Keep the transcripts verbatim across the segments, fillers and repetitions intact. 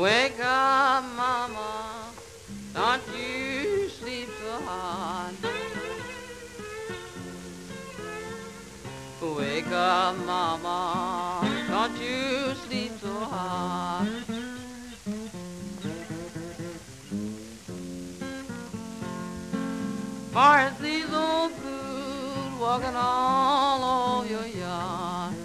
Wake up, mama, don't you sleep so hard. Wake up, mama, don't you sleep so hard. For it's these old blues walking all over your yard.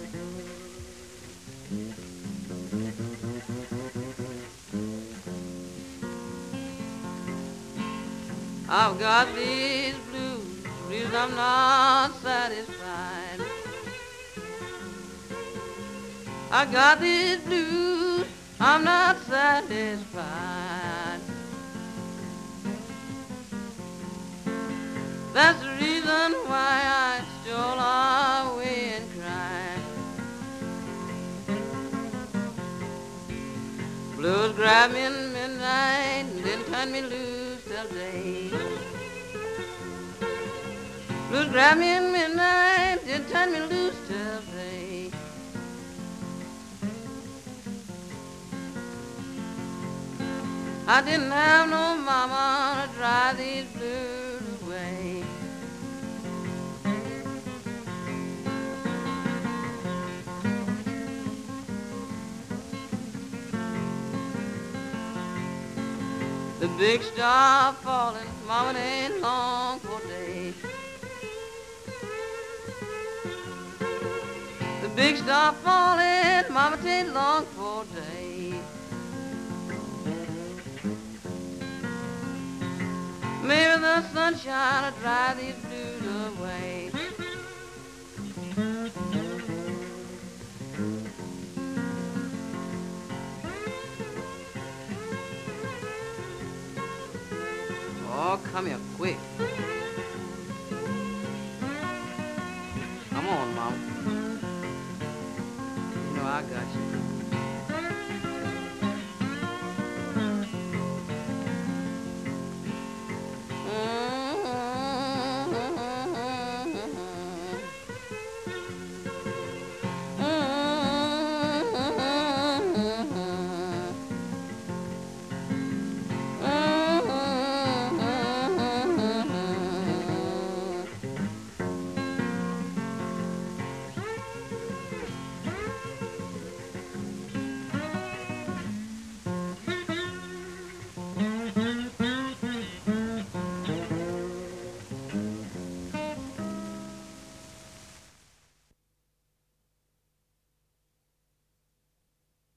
I've got these blues, reason I'm not satisfied. I got these blues, I'm not satisfied. That's the reason why I stole away and cried. Blues grabbed me in midnight and then turned me loose till day. Blues grabbed me in midnight, then turned me loose till day. I didn't have no mama to drive these blues away. The big star falling, mama, it ain't long for day. The big star falling, mama, it ain't long for day. Maybe the sunshine will drive these blues away. Oh, come here, quick. Come on, Mama. You know I got you.